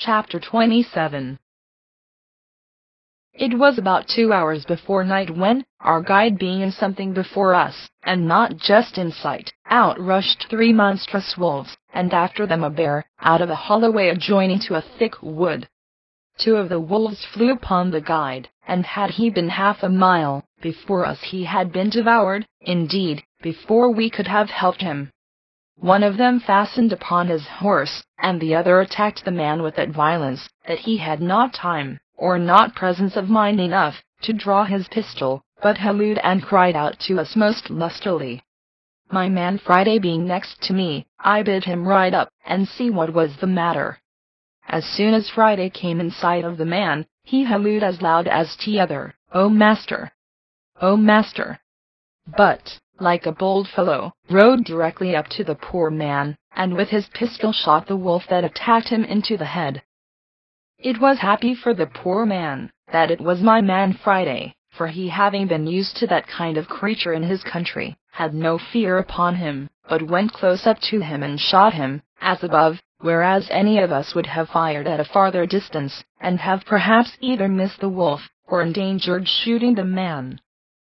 Chapter 27. It was about 2 hours before night when, our guide being in something before us, and not just in sight, out rushed 3 monstrous wolves, and after them a bear, out of a holloway adjoining to a thick wood. 2 of the wolves flew upon the guide, and had he been half a mile before us he had been devoured, indeed, before we could have helped him. One of them fastened upon his horse, and the other attacked the man with that violence that he had not time, or not presence of mind enough, to draw his pistol, but hallooed and cried out to us most lustily. My man Friday being next to me, I bid him ride up, and see what was the matter. As soon as Friday came in sight of the man, he hallooed as loud as t'other, "Oh master! Oh master!" But, like a bold fellow, rode directly up to the poor man, and with his pistol shot the wolf that attacked him into the head. It was happy for the poor man that it was my man Friday, for he, having been used to that kind of creature in his country, had no fear upon him, but went close up to him and shot him, as above, whereas any of us would have fired at a farther distance, and have perhaps either missed the wolf, or endangered shooting the man.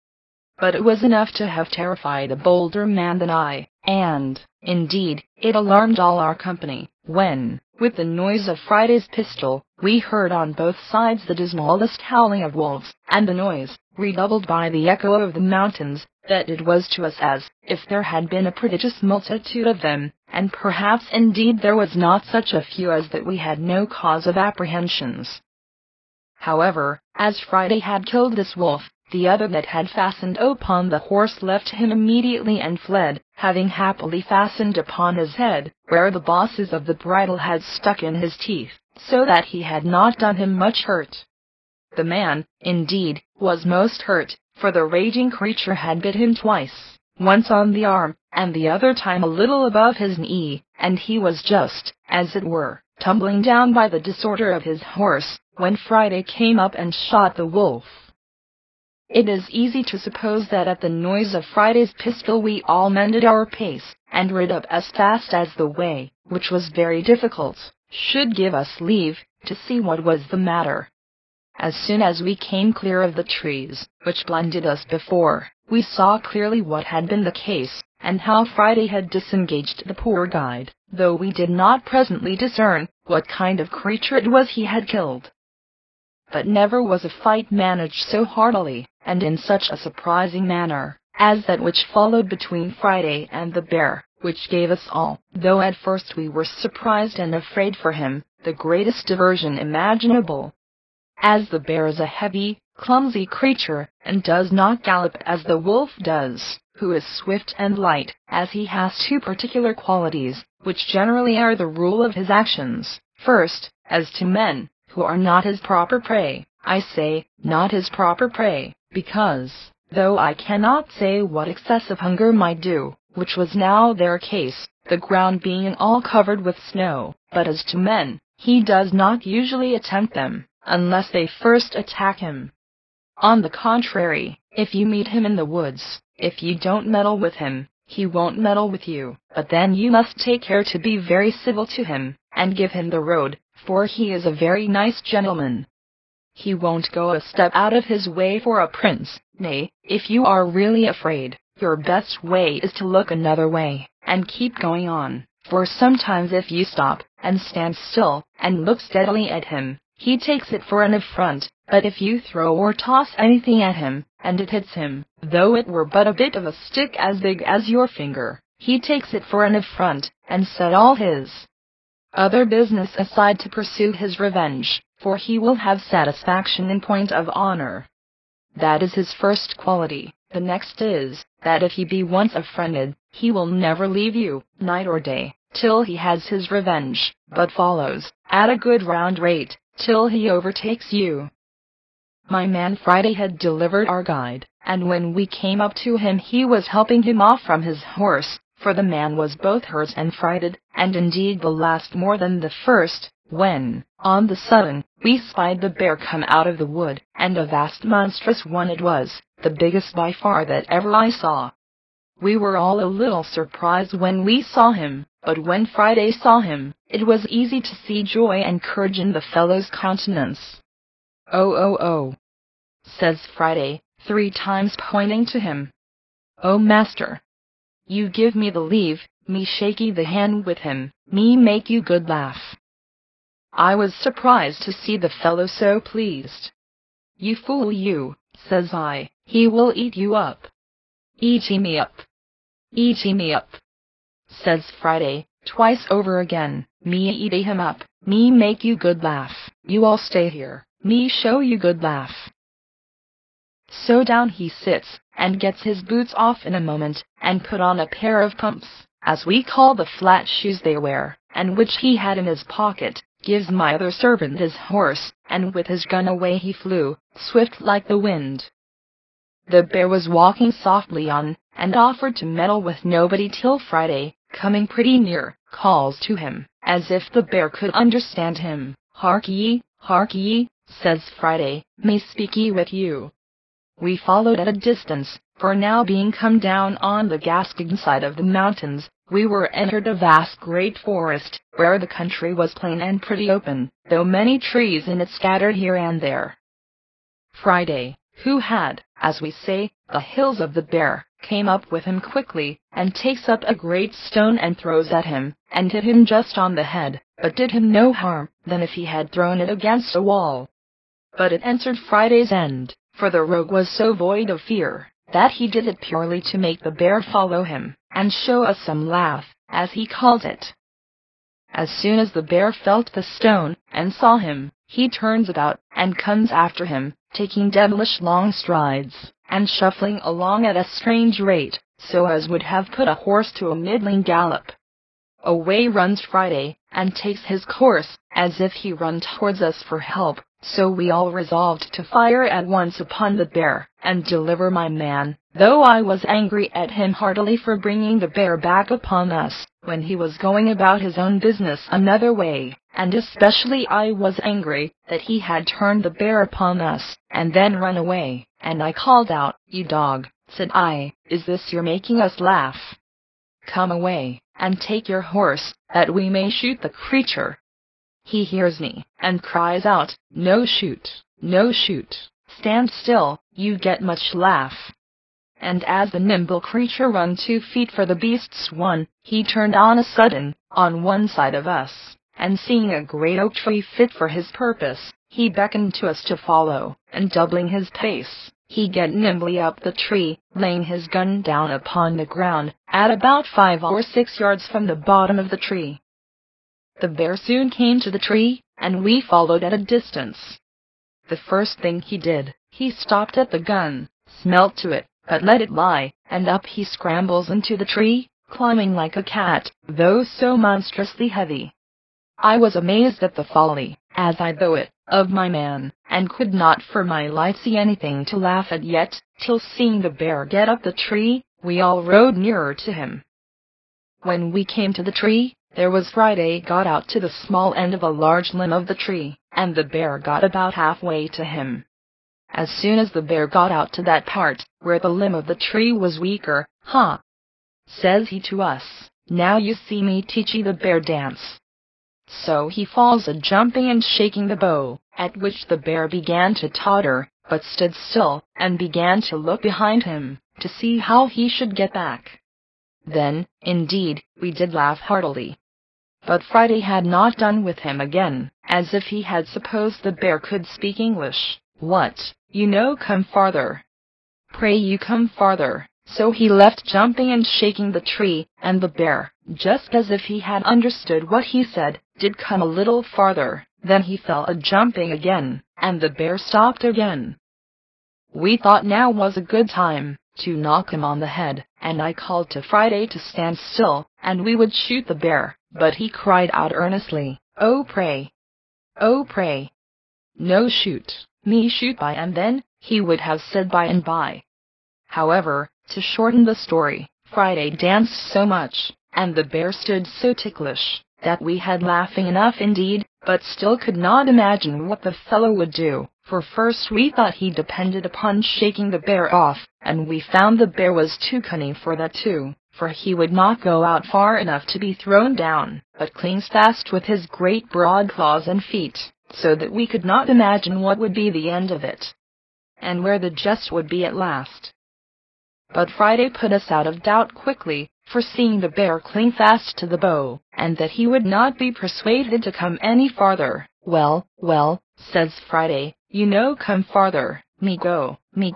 But it was enough to have terrified a bolder man than I, and, indeed, it alarmed all our company, when, with the noise of Friday's pistol, we heard on both sides the dismalest howling of wolves, and the noise, redoubled by the echo of the mountains, that it was to us as if there had been a prodigious multitude of them, and perhaps indeed there was not such a few as that we had no cause of apprehensions. However, as Friday had killed this wolf, the other that had fastened upon the horse left him immediately and fled, having happily fastened upon his head, where the bosses of the bridle had stuck in his teeth, so that he had not done him much hurt. The man, indeed, was most hurt, for the raging creature had bit him twice, once on the arm, and the other time a little above his knee, and he was just, as it were, tumbling down by the disorder of his horse, when Friday came up and shot the wolf. It is easy to suppose that at the noise of Friday's pistol we all mended our pace, and rid up as fast as the way, which was very difficult, should give us leave, to see what was the matter. As soon as we came clear of the trees, which blinded us before, we saw clearly what had been the case, and how Friday had disengaged the poor guide, though we did not presently discern what kind of creature it was he had killed. But never was a fight managed so heartily, and in such a surprising manner, as that which followed between Friday and the bear, which gave us all, though at first we were surprised and afraid for him, the greatest diversion imaginable. As the bear is a heavy, clumsy creature, and does not gallop as the wolf does, who is swift and light, as he has 2 particular qualities, which generally are the rule of his actions. First, as to men, who are not his proper prey. I say, not his proper prey, because, though I cannot say what excessive hunger might do, which was now their case, the ground being all covered with snow, but as to men, he does not usually attempt them, unless they first attack him. On the contrary, if you meet him in the woods, if you don't meddle with him, he won't meddle with you, but then you must take care to be very civil to him, and give him the road, for he is a very nice gentleman. He won't go a step out of his way for a prince. Nay, if you are really afraid, your best way is to look another way, and keep going on, for sometimes if you stop, and stand still, and look steadily at him, he takes it for an affront, but if you throw or toss anything at him, and it hits him, though it were but a bit of a stick as big as your finger, he takes it for an affront, and set all his other business aside to pursue his revenge, for he will have satisfaction in point of honor. That is his first quality. The next is, that if he be once offended, he will never leave you, night or day, till he has his revenge, but follows, at a good round rate, till he overtakes you. My man Friday had delivered our guide, and when we came up to him he was helping him off from his horse, for the man was both hurt and frighted, and indeed the last more than the first, when, on the sudden, we spied the bear come out of the wood, and a vast monstrous one it was, the biggest by far that ever I saw. We were all a little surprised when we saw him, but when Friday saw him, it was easy to see joy and courage in the fellow's countenance. "Oh, oh, oh," says Friday, 3 times pointing to him. "Oh, master, you give me the leave, me shaky the hand with him, me make you good laugh." I was surprised to see the fellow so pleased. "You fool you," says I, "he will eat you up." "Eat me up. Eat me up," says Friday, twice over again. "Me eat him up, me make you good laugh. You all stay here, me show you good laugh." So down he sits, and gets his boots off in a moment, and put on a pair of pumps, as we call the flat shoes they wear, and which he had in his pocket, gives my other servant his horse, and with his gun away he flew, swift like the wind. The bear was walking softly on, and offered to meddle with nobody till Friday, coming pretty near, calls to him, as if the bear could understand him. Hark ye, says Friday, "may speak ye with you." We followed at a distance, for now being come down on the Gascon side of the mountains, we were entered a vast great forest, where the country was plain and pretty open, though many trees in it scattered here and there. Friday, who had, as we say, the hills of the bear, came up with him quickly, and takes up a great stone and throws at him, and hit him just on the head, but did him no harm than if he had thrown it against a wall. But it answered Friday's end, for the rogue was so void of fear, that he did it purely to make the bear follow him, and show us some laugh, as he called it. As soon as the bear felt the stone, and saw him, he turns about, and comes after him, taking devilish long strides, and shuffling along at a strange rate, so as would have put a horse to a middling gallop. Away runs Friday, and takes his course, as if he run towards us for help, so we all resolved to fire at once upon the bear, and deliver my man, though I was angry at him heartily for bringing the bear back upon us, when he was going about his own business another way, and especially I was angry that he had turned the bear upon us, and then run away, and I called out, "You dog," said I, "is this your making us laugh? Come away, and take your horse, that we may shoot the creature." He hears me, and cries out, "No shoot, no shoot, stand still, you get much laugh." And as the nimble creature run 2 feet for the beast's one, he turned on a sudden, on one side of us, and seeing a great oak tree fit for his purpose, he beckoned to us to follow, and doubling his pace, he get nimbly up the tree, laying his gun down upon the ground, at about 5 or 6 yards from the bottom of the tree. The bear soon came to the tree, and we followed at a distance. The first thing he did, he stopped at the gun, smelt to it, but let it lie, and up he scrambles into the tree, climbing like a cat, though so monstrously heavy. I was amazed at the folly, as I thought it, of my man, and could not for my life see anything to laugh at yet, till seeing the bear get up the tree, we all rode nearer to him. When we came to the tree, there was Friday got out to the small end of a large limb of the tree, and the bear got about halfway to him. As soon as the bear got out to that part, where the limb of the tree was weaker, "Ha!" says he to us, "now you see me teach ye the bear dance." So he falls a-jumping and shaking the bow, at which the bear began to totter, but stood still, and began to look behind him, to see how he should get back. Then, indeed, we did laugh heartily. But Friday had not done with him again, as if he had supposed the bear could speak English. "What, you know, come farther. Pray you come farther." So he left jumping and shaking the tree, and the bear, just as if he had understood what he said, did come a little farther, then he fell a-jumping again, and the bear stopped again. We thought now was a good time to knock him on the head, and I called to Friday to stand still, and we would shoot the bear, but he cried out earnestly, "Oh pray! Oh pray! No shoot, me shoot by and then," he would have said by and by. However, to shorten the story, Friday danced so much, and the bear stood so ticklish, that we had laughing enough indeed, but still could not imagine what the fellow would do, for first we thought he depended upon shaking the bear off, and we found the bear was too cunning for that too, for he would not go out far enough to be thrown down, but clings fast with his great broad claws and feet, so that we could not imagine what would be the end of it, and where the jest would be at last. But Friday put us out of doubt quickly, foreseeing the bear cling fast to the bow, and that he would not be persuaded to come any farther. "Well, well," says Friday, "you know come farther, me go,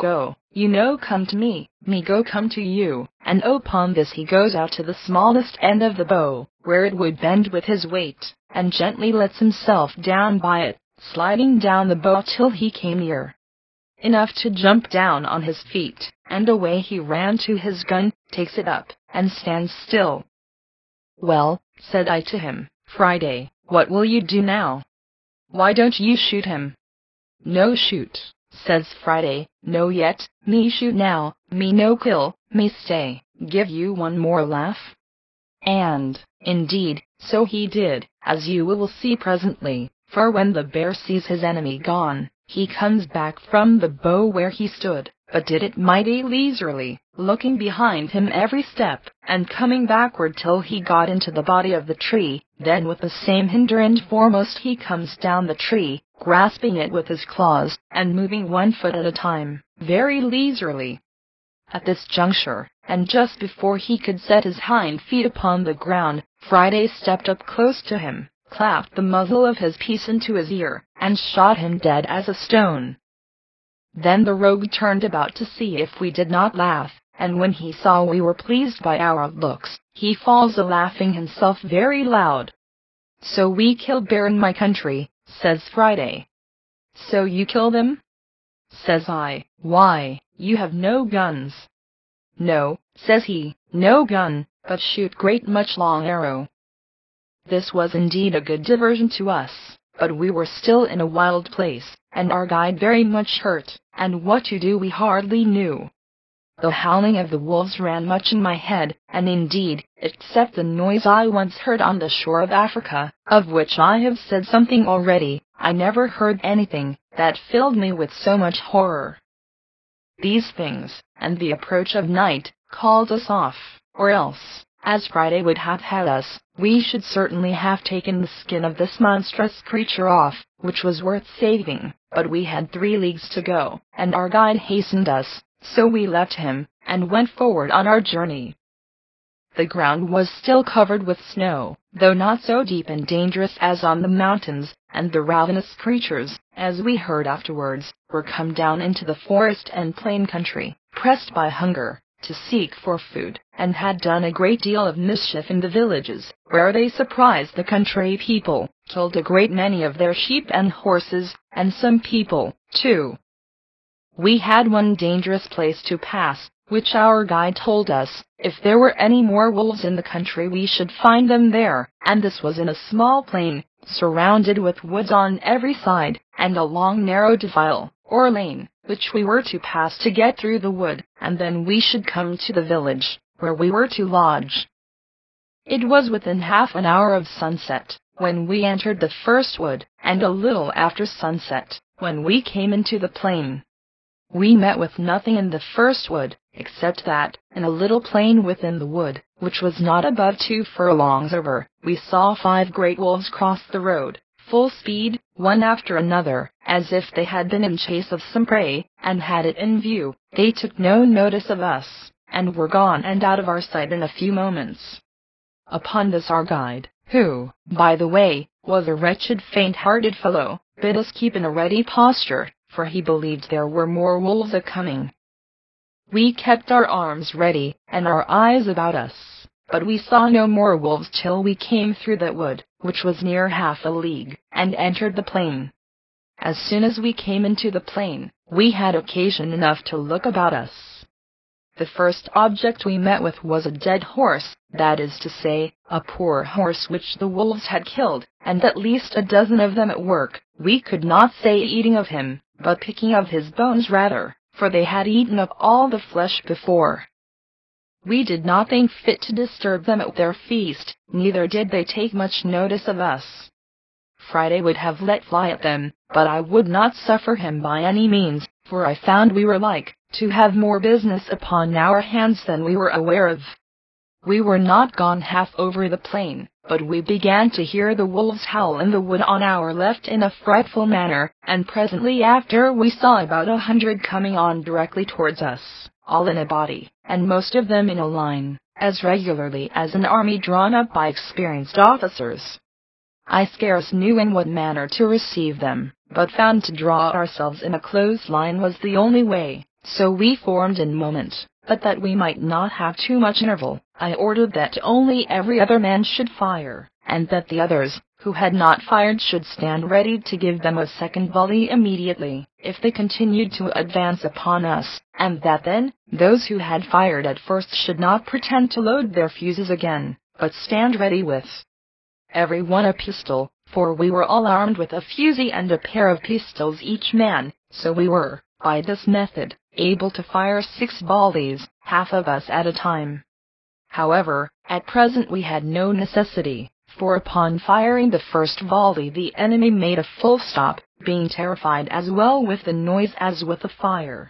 you know come to me go come to you," and upon this he goes out to the smallest end of the bow, where it would bend with his weight, and gently lets himself down by it, sliding down the bow till he came near enough to jump down on his feet, and away he ran to his gun, takes it up, and stands still. "Well," said I to him, "Friday, what will you do now? Why don't you shoot him?" "No shoot," says Friday, "no yet, me shoot now, me no kill, me stay, give you one more laugh." And, indeed, so he did, as you will see presently, for when the bear sees his enemy gone, he comes back from the bow where he stood, but did it mighty leisurely, looking behind him every step, and coming backward till he got into the body of the tree, then with the same hinder end foremost he comes down the tree, grasping it with his claws, and moving 1 foot at a time, very leisurely. At this juncture, and just before he could set his hind feet upon the ground, Friday stepped up close to him, clapped the muzzle of his piece into his ear, and shot him dead as a stone. Then the rogue turned about to see if we did not laugh, and when he saw we were pleased by our looks, he falls a-laughing himself very loud. "So we kill bear in my country," says Friday. "So you kill them?" says I. "Why, you have no guns." "No," says he, "no gun, but shoot great much long arrow." This was indeed a good diversion to us, but we were still in a wild place, and our guide very much hurt, and what to do we hardly knew. The howling of the wolves ran much in my head, and indeed, except the noise I once heard on the shore of Africa, of which I have said something already, I never heard anything that filled me with so much horror. These things, and the approach of night, called us off, or else, as Friday would have had us, we should certainly have taken the skin of this monstrous creature off, which was worth saving, but we had 3 leagues to go, and our guide hastened us, so we left him, and went forward on our journey. The ground was still covered with snow, though not so deep and dangerous as on the mountains, and the ravenous creatures, as we heard afterwards, were come down into the forest and plain country, pressed by hunger, to seek for food, and had done a great deal of mischief in the villages, where they surprised the country people, killed a great many of their sheep and horses, and some people, too. We had one dangerous place to pass, which our guide told us, if there were any more wolves in the country we should find them there, and this was in a small plain, surrounded with woods on every side, and a long narrow defile, or lane, which we were to pass to get through the wood, and then we should come to the village, where we were to lodge. It was within half an hour of sunset, when we entered the first wood, and a little after sunset, when we came into the plain. We met with nothing in the first wood, except that, in a little plain within the wood, which was not above 2 furlongs over, we saw 5 great wolves cross the road, full speed, one after another, as if they had been in chase of some prey, and had it in view. They took no notice of us, and were gone and out of our sight in a few moments. Upon this our guide, who, by the way, was a wretched faint-hearted fellow, bid us keep in a ready posture, for he believed there were more wolves a-coming. We kept our arms ready, and our eyes about us, but we saw no more wolves till we came through that wood, which was near half a league, and entered the plain. As soon as we came into the plain, we had occasion enough to look about us. The first object we met with was a dead horse, that is to say, a poor horse which the wolves had killed, and at least a dozen of them at work. We could not say eating of him, but picking of his bones rather, for they had eaten of all the flesh before. We did not think fit to disturb them at their feast, neither did they take much notice of us. Friday would have let fly at them, but I would not suffer him by any means, for I found we were like to have more business upon our hands than we were aware of. We were not gone half over the plain, but we began to hear the wolves howl in the wood on our left in a frightful manner, and presently after we saw about 100 coming on directly towards us, all in a body, and most of them in a line, as regularly as an army drawn up by experienced officers. I scarce knew in what manner to receive them, but found to draw ourselves in a close line was the only way, so we formed in a moment. But that we might not have too much interval, I ordered that only every other man should fire, and that the others, who had not fired, should stand ready to give them a second volley immediately, if they continued to advance upon us, and that then, those who had fired at first should not pretend to load their fuses again, but stand ready with every one a pistol, for we were all armed with a fusee and a pair of pistols each man, so we were, by this method, able to fire 6 volleys, half of us at a time. However, at present we had no necessity, for upon firing the first volley the enemy made a full stop, being terrified as well with the noise as with the fire.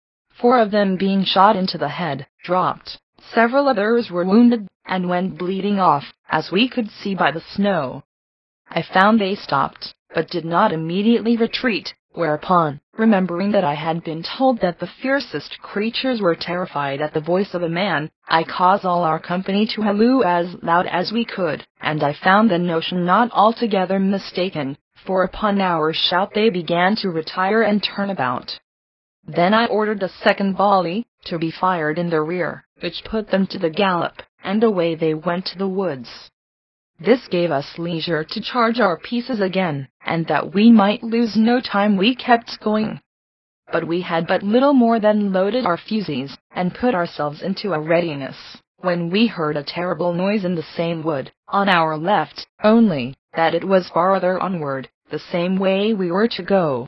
4 of them being shot into the head, dropped. Several others were wounded, and went bleeding off, as we could see by the snow. I found they stopped, but did not immediately retreat, whereupon, remembering that I had been told that the fiercest creatures were terrified at the voice of a man, I caused all our company to halloo as loud as we could, and I found the notion not altogether mistaken, for upon our shout they began to retire and turn about. Then I ordered a second volley to be fired in their rear, which put them to the gallop, and away they went to the woods. This gave us leisure to charge our pieces again, and that we might lose no time we kept going. But we had but little more than loaded our fusees, and put ourselves into a readiness, when we heard a terrible noise in the same wood, on our left, only that it was farther onward, the same way we were to go.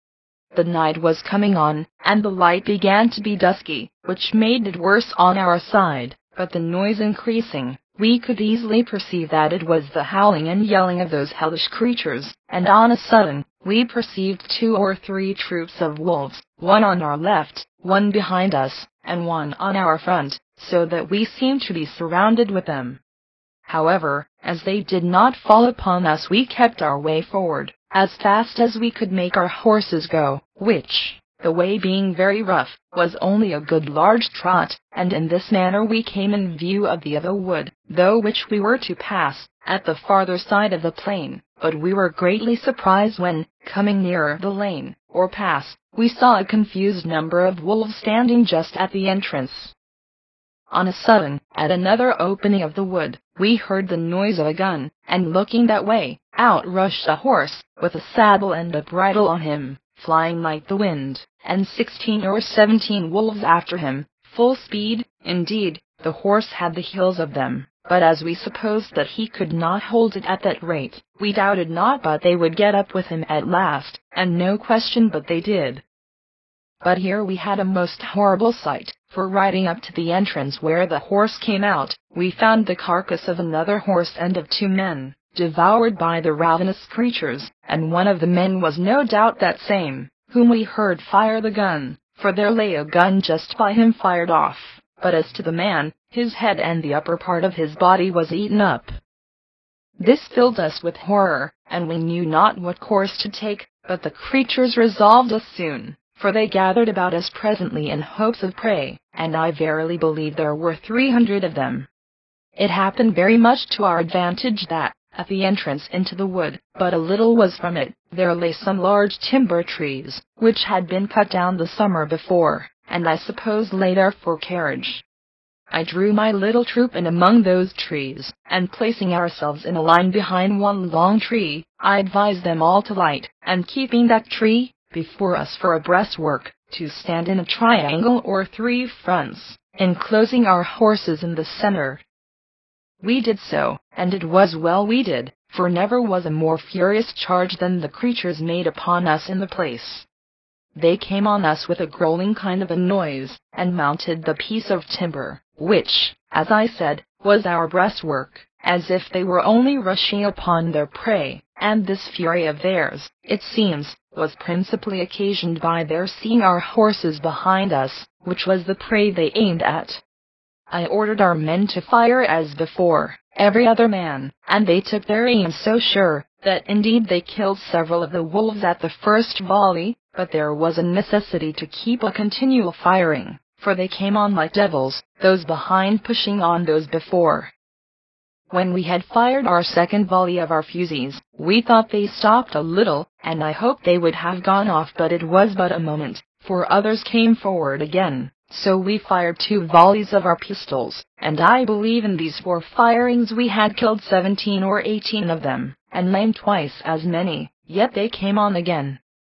The night was coming on, and the light began to be dusky, which made it worse on our side, but the noise increasing, we could easily perceive that it was the howling and yelling of those hellish creatures, and on a sudden, we perceived 2 or 3 troops of wolves, one on our left, one behind us, and one on our front, so that we seemed to be surrounded with them. However, as they did not fall upon us, we kept our way forward, as fast as we could make our horses go, which, the way being very rough, was only a good large trot, and in this manner we came in view of the other wood, through which we were to pass, at the farther side of the plain, but we were greatly surprised when, coming nearer the lane, or pass, we saw a confused number of wolves standing just at the entrance. On a sudden, at another opening of the wood, we heard the noise of a gun, and looking that way, out rushed a horse, with a saddle and a bridle on him, flying like the wind, and 16 or 17 wolves after him, full speed. Indeed, the horse had the heels of them, but as we supposed that he could not hold it at that rate, we doubted not but they would get up with him at last, and no question but they did. But here we had a most horrible sight, for riding up to the entrance where the horse came out, we found the carcass of another horse and of 2 men, devoured by the ravenous creatures, and one of the men was no doubt that same, whom we heard fire the gun, for there lay a gun just by him fired off, but as to the man, his head and the upper part of his body was eaten up. This filled us with horror, and we knew not what course to take, but the creatures resolved us soon, for they gathered about us presently in hopes of prey, and I verily believe there were 300 of them. It happened very much to our advantage that, at the entrance into the wood, but a little was from it, there lay some large timber trees, which had been cut down the summer before, and I suppose lay there for carriage. I drew my little troop in among those trees, and placing ourselves in a line behind one long tree, I advised them all to light, and keeping that tree before us for a breastwork, to stand in a triangle or 3 fronts, enclosing our horses in the center. We did so, and it was well we did, for never was a more furious charge than the creatures made upon us in the place. They came on us with a growling kind of a noise, and mounted the piece of timber, which, as I said, was our breastwork, as if they were only rushing upon their prey, and this fury of theirs, it seems, was principally occasioned by their seeing our horses behind us, which was the prey they aimed at. I ordered our men to fire as before, every other man, and they took their aim so sure, that indeed they killed several of the wolves at the first volley, but there was a necessity to keep a continual firing, for they came on like devils, those behind pushing on those before. When we had fired our second volley of our fusees, we thought they stopped a little, and I hoped they would have gone off, but it was but a moment, for others came forward again. So we fired 2 volleys of our pistols, and I believe in these 4 firings we had killed 17 or 18 of them, and maimed twice as many, yet they came on again.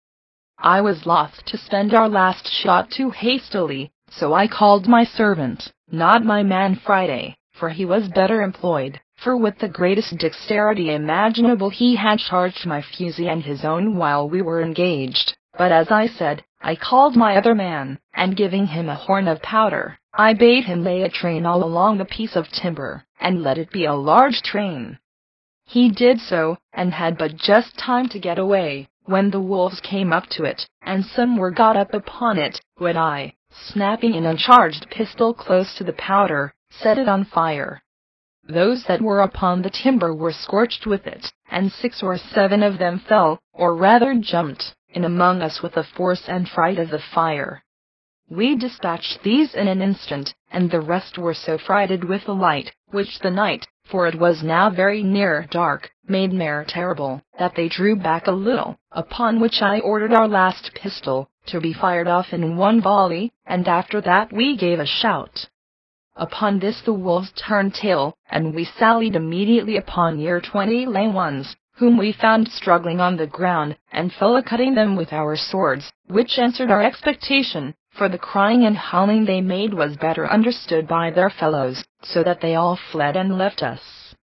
I was loth to spend our last shot too hastily, so I called my servant, not my man Friday, for he was better employed, for with the greatest dexterity imaginable he had charged my fusee and his own while we were engaged, but as I said, I called my other man, and giving him a horn of powder, I bade him lay a train all along the piece of timber, and let it be a large train. He did so, and had but just time to get away, when the wolves came up to it, and some were got up upon it, when I, snapping an uncharged pistol close to the powder, set it on fire. Those that were upon the timber were scorched with it, and 6 or 7 of them fell, or rather jumped, in among us with the force and fright of the fire. We dispatched these in an instant, and the rest were so frighted with the light, which the night, for it was now very near dark, made more terrible, that they drew back a little, upon which I ordered our last pistol to be fired off in 1 volley, and after that we gave a shout. Upon this the wolves turned tail, and we sallied immediately upon near 20 lame ones, whom we found struggling on the ground, and fell a-cutting them with our swords, which answered our expectation, for the crying and howling they made was better understood by their fellows, so that they all fled and left us.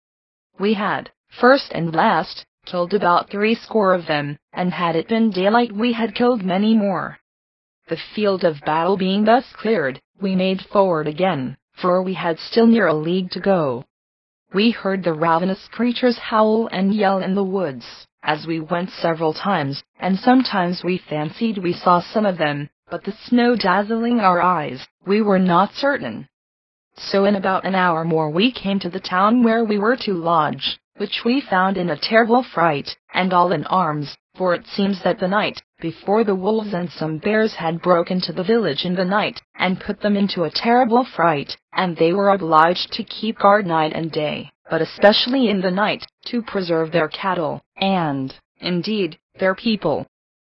We had, first and last, killed about 60 of them, and had it been daylight we had killed many more. The field of battle being thus cleared, we made forward again, for we had still near a league to go. We heard the ravenous creatures howl and yell in the woods, as we went several times, and sometimes we fancied we saw some of them, but the snow dazzling our eyes, we were not certain. So in about an hour more we came to the town where we were to lodge, which we found in a terrible fright, and all in arms, for it seems that the night before the wolves and some bears had broken into the village in the night, and put them into a terrible fright, and they were obliged to keep guard night and day, but especially in the night, to preserve their cattle, and, indeed, their people.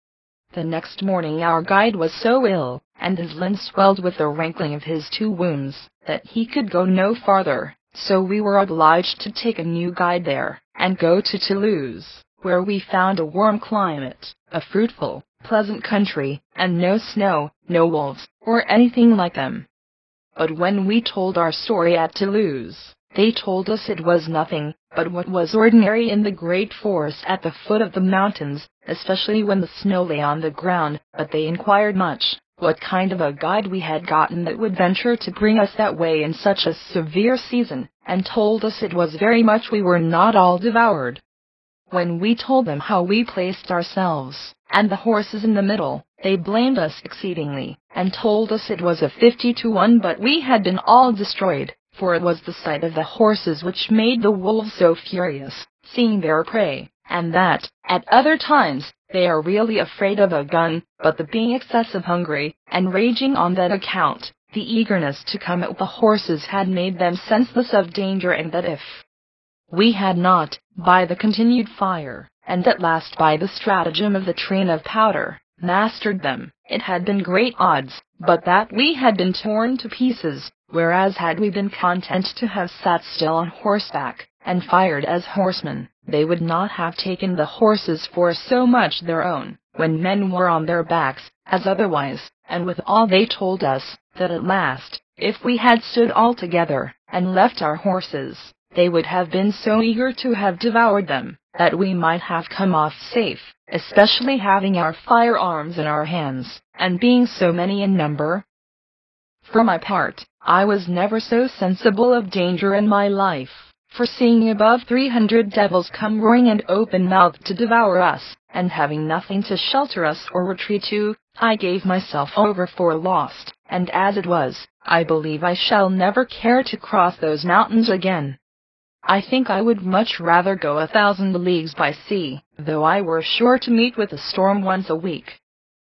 The next morning our guide was so ill, and his limbs swelled with the rankling of his 2 wounds, that he could go no farther, so we were obliged to take a new guide there, and go to Toulouse, where we found a warm climate, a fruitful, pleasant country, and no snow, no wolves, or anything like them. But when we told our story at Toulouse, they told us it was nothing but what was ordinary in the great forest at the foot of the mountains, especially when the snow lay on the ground, but they inquired much what kind of a guide we had gotten that would venture to bring us that way in such a severe season, and told us it was very much we were not all devoured. When we told them how we placed ourselves, and the horses in the middle, they blamed us exceedingly, and told us it was a 50 to 1 but we had been all destroyed, for it was the sight of the horses which made the wolves so furious, seeing their prey, and that, at other times, they are really afraid of a gun, but the being excessive hungry, and raging on that account, the eagerness to come at the horses had made them senseless of danger, and that if we had not, by the continued fire, and at last by the stratagem of the train of powder, mastered them, it had been great odds, but that we had been torn to pieces, whereas had we been content to have sat still on horseback, and fired as horsemen, they would not have taken the horses for so much their own, when men were on their backs, as otherwise, and with all they told us, that at last, if we had stood all together, and left our horses, they would have been so eager to have devoured them, that we might have come off safe, especially having our firearms in our hands, and being so many in number. For my part, I was never so sensible of danger in my life, foreseeing above 300 devils come roaring and open-mouthed to devour us, and having nothing to shelter us or retreat to, I gave myself over for lost, and as it was, I believe I shall never care to cross those mountains again. I think I would much rather go 1,000 leagues by sea, though I were sure to meet with a storm once a week.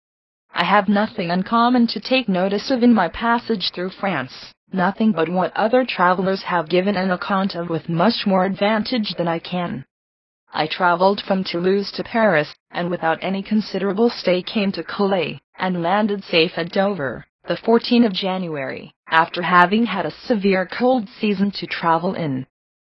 I have nothing uncommon to take notice of in my passage through France, nothing but what other travelers have given an account of with much more advantage than I can. I traveled from Toulouse to Paris, and without any considerable stay came to Calais, and landed safe at Dover, the 14th of January, after having had a severe cold season to travel in.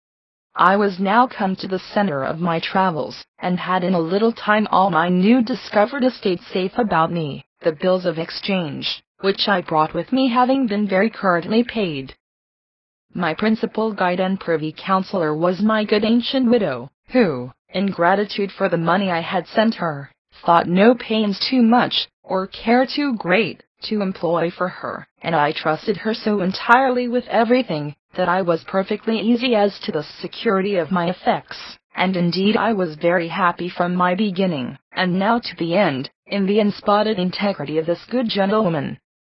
I was now come to the center of my travels, and had in a little time all my new discovered estate safe about me, the bills of exchange, which I brought with me having been very currently paid. My principal guide and privy councillor was my good ancient widow, who, in gratitude for the money I had sent her, thought no pains too much, or care too great, to employ for her, and I trusted her so entirely with everything, that I was perfectly easy as to the security of my effects, and indeed I was very happy from my beginning, and now to the end, in the unspotted integrity of this good gentlewoman.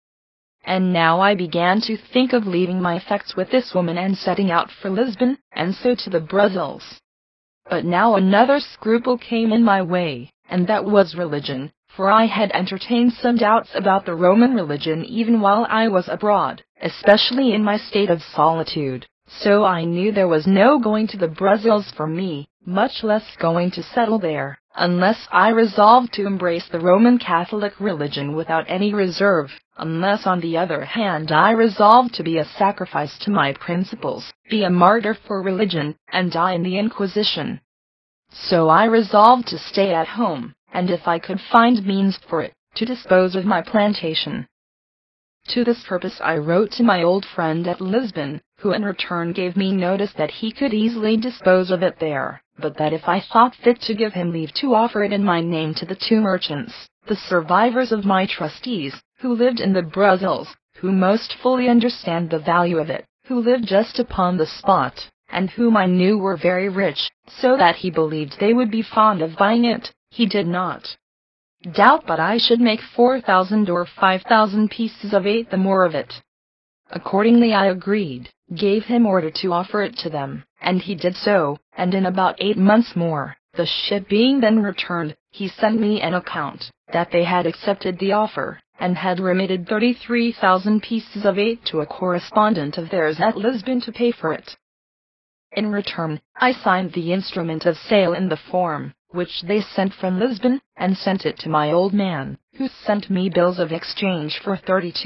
And now I began to think of leaving my effects with this woman and setting out for Lisbon, and so to the Brussels. But now another scruple came in my way, and that was religion, for I had entertained some doubts about the Roman religion even while I was abroad, especially in my state of solitude, so I knew there was no going to the Brussels for me, much less going to settle there, unless I resolved to embrace the Roman Catholic religion without any reserve, unless on the other hand I resolved to be a sacrifice to my principles, be a martyr for religion, and die in the Inquisition. So I resolved to stay at home, and if I could find means for it, to dispose of my plantation. To this purpose I wrote to my old friend at Lisbon, who in return gave me notice that he could easily dispose of it there, but that if I thought fit to give him leave to offer it in my name to the two merchants, the survivors of my trustees, who lived in the Brussels, who most fully understand the value of it, who lived just upon the spot, and whom I knew were very rich, so that he believed they would be fond of buying it. He did not doubt but I should make 4,000 or 5,000 pieces of 8 the more of it. Accordingly I agreed, gave him order to offer it to them, and he did so, and in about 8 months more, the ship being then returned, he sent me an account, that they had accepted the offer, and had remitted 33,000 pieces of 8 to a correspondent of theirs at Lisbon to pay for it. In return, I signed the instrument of sale in the form, which they sent from Lisbon, and sent it to my old man, who sent me bills of exchange for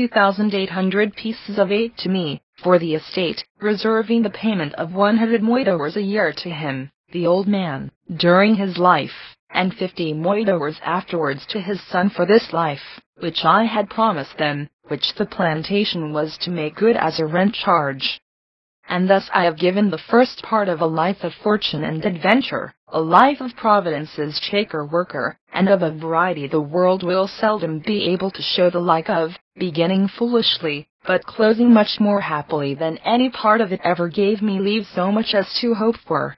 32,800 pieces of 8 to me, for the estate, reserving the payment of 100 moidores a year to him, the old man, during his life, and 50 moidores afterwards to his son for this life, which I had promised them, which the plantation was to make good as a rent charge. And thus I have given the first part of a life of fortune and adventure, a life of Providence's shaker-worker, and of a variety the world will seldom be able to show the like of, beginning foolishly, but closing much more happily than any part of it ever gave me leave so much as to hope for.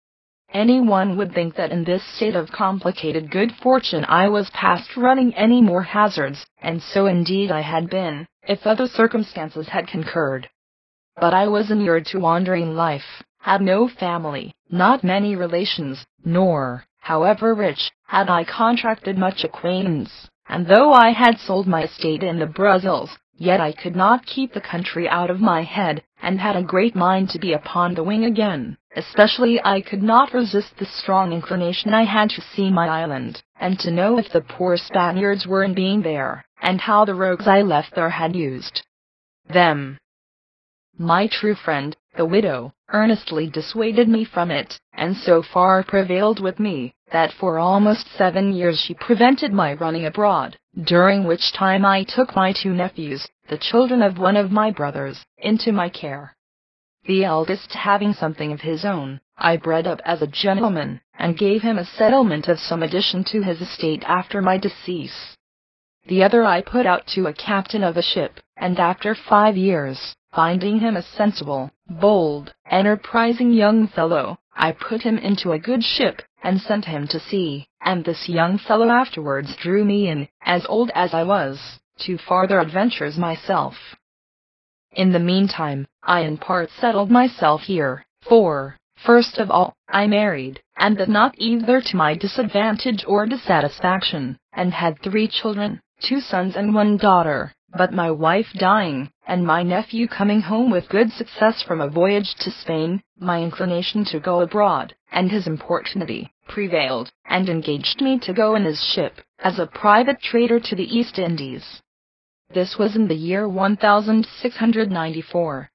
Any one would think that in this state of complicated good fortune I was past running any more hazards, and so indeed I had been, if other circumstances had concurred. But I was inured to wandering life, had no family, not many relations, nor, however rich, had I contracted much acquaintance, and though I had sold my estate in the Brussels, yet I could not keep the country out of my head, and had a great mind to be upon the wing again, especially I could not resist the strong inclination I had to see my island, and to know if the poor Spaniards were in being there, and how the rogues I left there had used them. My true friend, the widow, earnestly dissuaded me from it, and so far prevailed with me, that for almost 7 years she prevented my running abroad, during which time I took my 2 nephews, the children of one of my brothers, into my care. The eldest having something of his own, I bred up as a gentleman, and gave him a settlement of some addition to his estate after my decease. The other I put out to a captain of a ship, and after 5 years, finding him a sensible, Bold, enterprising young fellow, I put him into a good ship, and sent him to sea, and this young fellow afterwards drew me in, as old as I was, to farther adventures myself. In the meantime, I in part settled myself here, for, first of all, I married, and that not either to my disadvantage or dissatisfaction, and had 3 children, 2 sons and 1 daughter, but my wife dying, and my nephew coming home with good success from a voyage to Spain, my inclination to go abroad, and his importunity, prevailed, and engaged me to go in his ship, as a private trader to the East Indies. This was in the year 1694.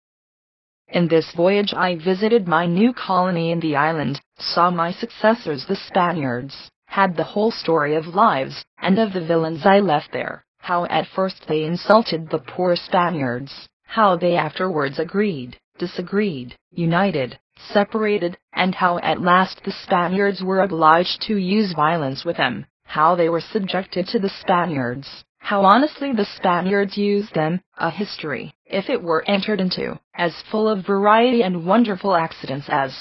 In this voyage I visited my new colony in the island, saw my successors the Spaniards, had the whole story of lives, and of the villains I left there, how at first they insulted the poor Spaniards, how they afterwards agreed, disagreed, united, separated, and how at last the Spaniards were obliged to use violence with them, how they were subjected to the Spaniards, how honestly the Spaniards used them, a history, if it were entered into, as full of variety and wonderful accidents as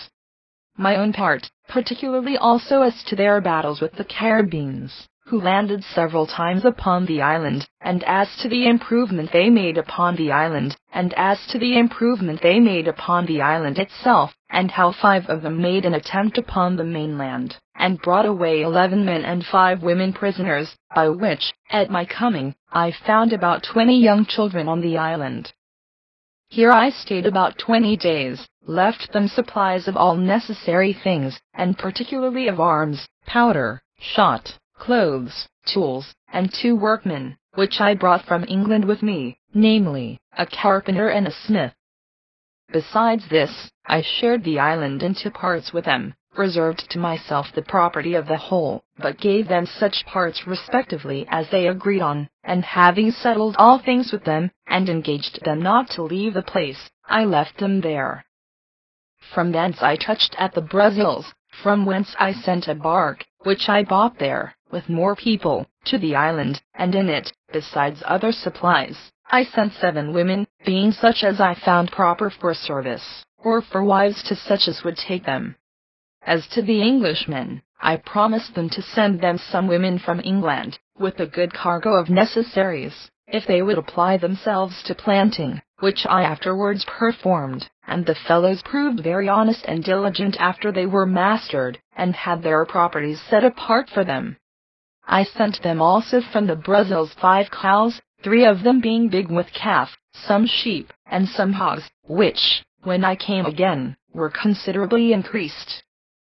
my own part, particularly also as to their battles with the Caribbeans, who landed several times upon the island, and as to the improvement they made upon the island, and as to the improvement they made upon the island itself, and how 5 of them made an attempt upon the mainland, and brought away 11 men and 5 women prisoners, by which, at my coming, I found about 20 young children on the island. Here I stayed about 20 days, left them supplies of all necessary things, and particularly of arms, powder, shot, clothes, tools, and 2 workmen, which I brought from England with me, namely, a carpenter and a smith. Besides this, I shared the island into parts with them, reserved to myself the property of the whole, but gave them such parts respectively as they agreed on, and having settled all things with them, and engaged them not to leave the place, I left them there. From thence I touched at the Brazils, from whence I sent a bark, which I bought there, with more people, to the island, and in it, besides other supplies, I sent 7 women, being such as I found proper for service, or for wives to such as would take them. As to the Englishmen, I promised them to send them some women from England, with a good cargo of necessaries, if they would apply themselves to planting, which I afterwards performed, and the fellows proved very honest and diligent after they were mastered, and had their properties set apart for them. I sent them also from the Brazils 5 cows, 3 of them being big with calf, some sheep, and some hogs, which, when I came again, were considerably increased.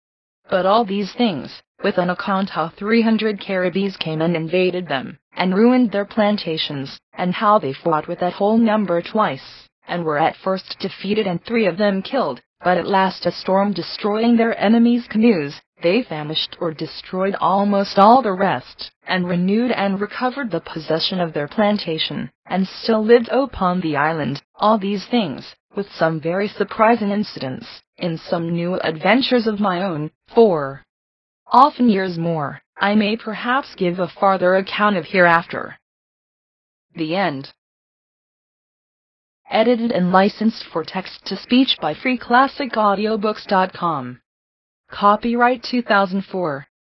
But all these things, with an account how 300 Caribbees came and invaded them, and ruined their plantations, and how they fought with that whole number twice, and were at first defeated and 3 of them killed, but at last a storm destroying their enemies' canoes, they famished or destroyed almost all the rest, and renewed and recovered the possession of their plantation, and still lived upon the island. All these things, with some very surprising incidents, in some new adventures of my own, for often years more, I may perhaps give a farther account of hereafter. The End. Edited and licensed for text-to-speech by freeclassicaudiobooks.com. Copyright 2004.